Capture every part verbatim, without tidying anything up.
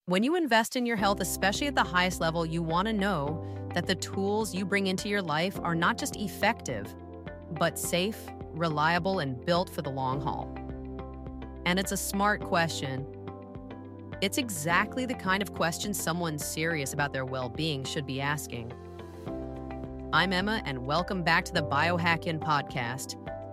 When you invest in your health, especially at the highest level, you want to know that the tools you bring into your life are not just effective, but safe, reliable, and built for the long haul. And it's a smart question. It's exactly the kind of question someone serious about their well-being should be asking. I'm Emma, and welcome back to the Biohacking Podcast.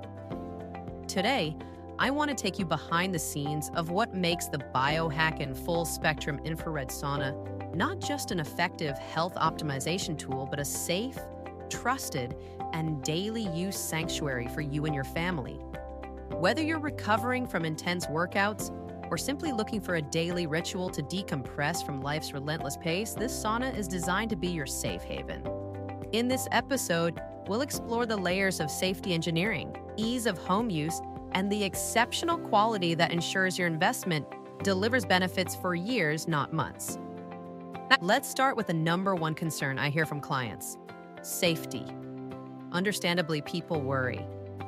Today, I want to take you behind the scenes of what makes the Biohacking Full Spectrum Infrared Sauna not just an effective health optimization tool, but a safe, trusted, and daily use sanctuary for you and your family. Whether you're recovering from intense workouts or simply looking for a daily ritual to decompress from life's relentless pace, this sauna is designed to be your safe haven. In this episode, we'll explore the layers of safety engineering, ease of home use, and the exceptional quality that ensures your investment delivers benefits for years, not months. Now, let's start with the number one concern I hear from clients: safety. Understandably, people worry.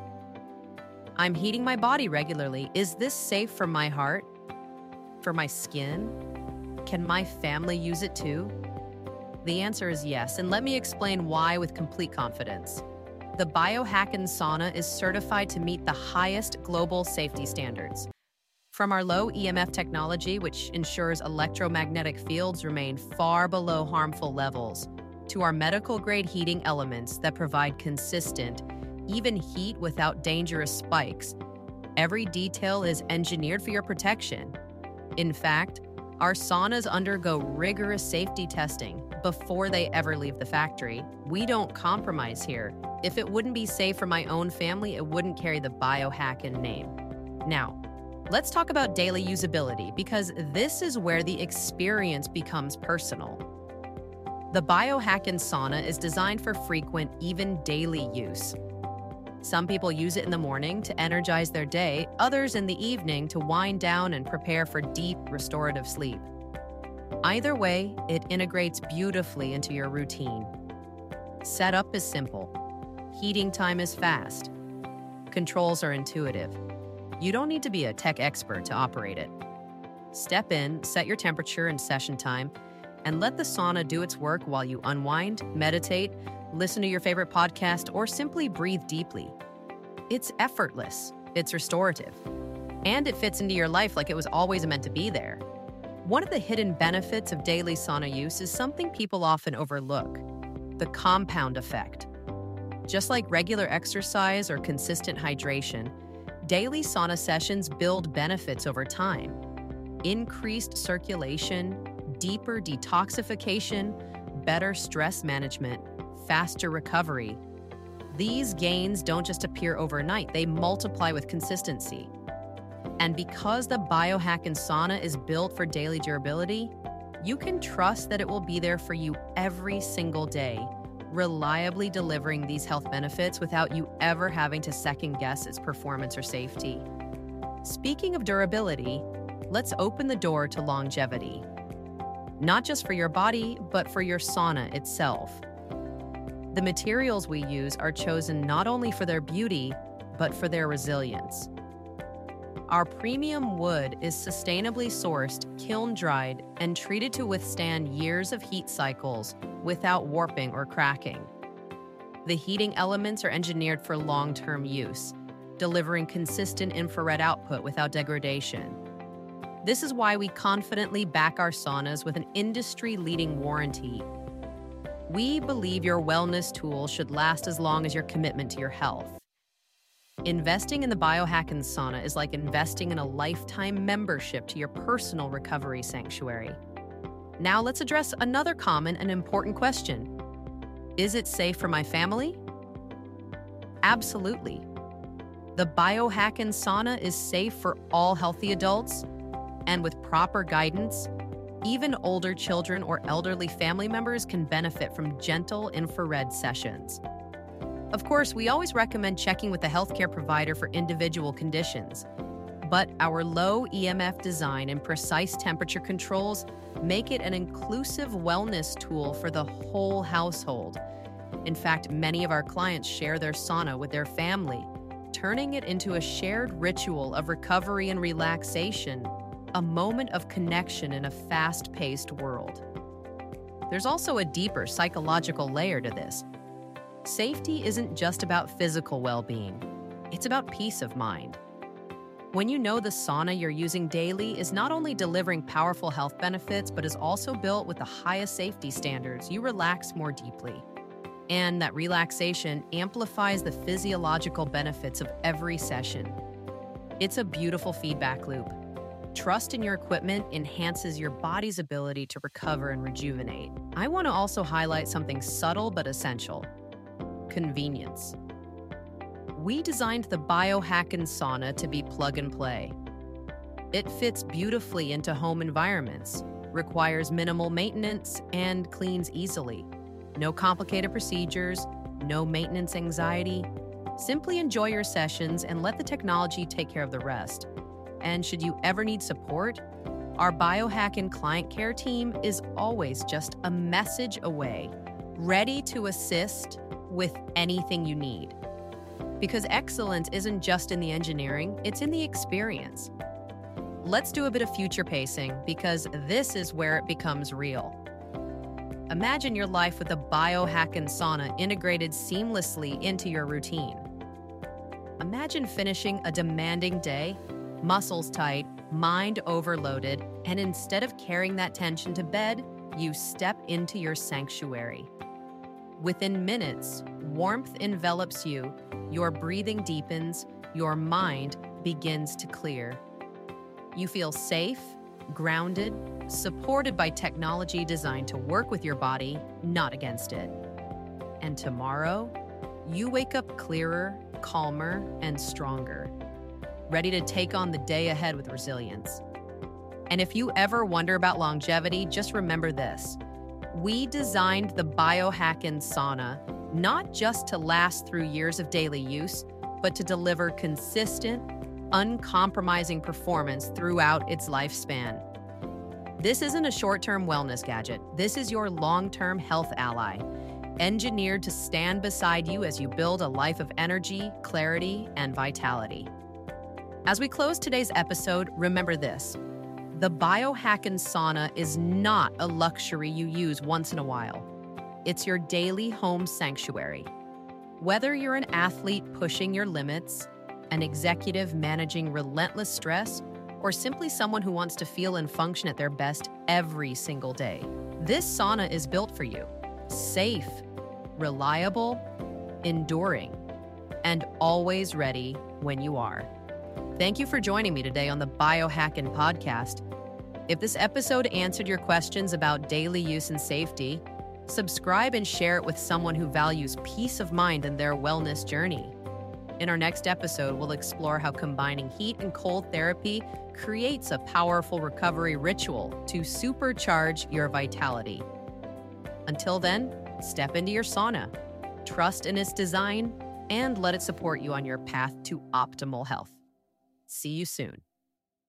I'm heating my body regularly. Is this safe for my heart? For my skin? Can my family use it too? The answer is yes, and let me explain why with complete confidence. The Biohacking Sauna is certified to meet the highest global safety standards. From our low E M F technology, which ensures electromagnetic fields remain far below harmful levels, to our medical-grade heating elements that provide consistent, even heat without dangerous spikes, every detail is engineered for your protection. In fact, our saunas undergo rigorous safety testing before they ever leave the factory. We don't compromise here. If it wouldn't be safe for my own family, it wouldn't carry the Biohacking name. Now, let's talk about daily usability, because this is where the experience becomes personal. The Biohacking Sauna is designed for frequent, even daily use. Some people use it in the morning to energize their day, others in the evening to wind down and prepare for deep, restorative sleep. Either way, it integrates beautifully into your routine. Setup is simple. Heating time is fast. Controls are intuitive. You don't need to be a tech expert to operate it. Step in, set your temperature and session time, and let the sauna do its work while you unwind, meditate, listen to your favorite podcast, or simply breathe deeply. It's effortless, it's restorative, and it fits into your life like it was always meant to be there. One of the hidden benefits of daily sauna use is something people often overlook: the compound effect. Just like regular exercise or consistent hydration, daily sauna sessions build benefits over time. Increased circulation, deeper detoxification, better stress management, faster recovery. These gains don't just appear overnight, they multiply with consistency. And because the Biohacking Sauna is built for daily durability, you can trust that it will be there for you every single day, reliably delivering these health benefits without you ever having to second-guess its performance or safety. Speaking of durability, let's open the door to longevity. Not just for your body, but for your sauna itself. The materials we use are chosen not only for their beauty, but for their resilience. Our premium wood is sustainably sourced, kiln-dried, and treated to withstand years of heat cycles without warping or cracking. The heating elements are engineered for long-term use, delivering consistent infrared output without degradation. This is why we confidently back our saunas with an industry-leading warranty. We believe your wellness tool should last as long as your commitment to your health. Investing in the Biohacking Sauna is like investing in a lifetime membership to your personal recovery sanctuary. Now let's address another common and important question. Is it safe for my family? Absolutely. The Biohacking Sauna is safe for all healthy adults, and with proper guidance, even older children or elderly family members can benefit from gentle infrared sessions. Of course, we always recommend checking with a healthcare provider for individual conditions, but our low E M F design and precise temperature controls make it an inclusive wellness tool for the whole household. In fact, many of our clients share their sauna with their family, turning it into a shared ritual of recovery and relaxation a moment of connection in a fast-paced world. There's also a deeper psychological layer to this. Safety isn't just about physical well-being, it's about peace of mind. When you know the sauna you're using daily is not only delivering powerful health benefits, but is also built with the highest safety standards, you relax more deeply. And that relaxation amplifies the physiological benefits of every session. It's a beautiful feedback loop. Trust in your equipment enhances your body's ability to recover and rejuvenate. I want to also highlight something subtle but essential: convenience. We designed the Biohacken sauna to be plug and play. It fits beautifully into home environments, requires minimal maintenance, and cleans easily. No complicated procedures, no maintenance anxiety. Simply enjoy your sessions and let the technology take care of the rest. And should you ever need support, our Biohacken client care team is always just a message away, ready to assist with anything you need. Because excellence isn't just in the engineering, it's in the experience. Let's do a bit of future pacing, because this is where it becomes real. Imagine your life with a Biohacken sauna integrated seamlessly into your routine. Imagine finishing a demanding day, muscles tight, mind overloaded, and instead of carrying that tension to bed, you step into your sanctuary. Within minutes, warmth envelops you, your breathing deepens, your mind begins to clear. You feel safe, grounded, supported by technology designed to work with your body, not against it. And tomorrow, you wake up clearer, calmer, and stronger, ready to take on the day ahead with resilience. And if you ever wonder about longevity, just remember this. We designed the Biohacken sauna not just to last through years of daily use, but to deliver consistent, uncompromising performance throughout its lifespan. This isn't a short-term wellness gadget. This is your long-term health ally, engineered to stand beside you as you build a life of energy, clarity, and vitality. As we close today's episode, remember this. The Biohacken sauna is not a luxury you use once in a while. It's your daily home sanctuary. Whether you're an athlete pushing your limits, an executive managing relentless stress, or simply someone who wants to feel and function at their best every single day, this sauna is built for you. Safe, reliable, enduring, and always ready when you are. Thank you for joining me today on the Biohacken podcast. If this episode answered your questions about daily use and safety, subscribe and share it with someone who values peace of mind in their wellness journey. In our next episode, we'll explore how combining heat and cold therapy creates a powerful recovery ritual to supercharge your vitality. Until then, step into your sauna, trust in its design, and let it support you on your path to optimal health. See you soon.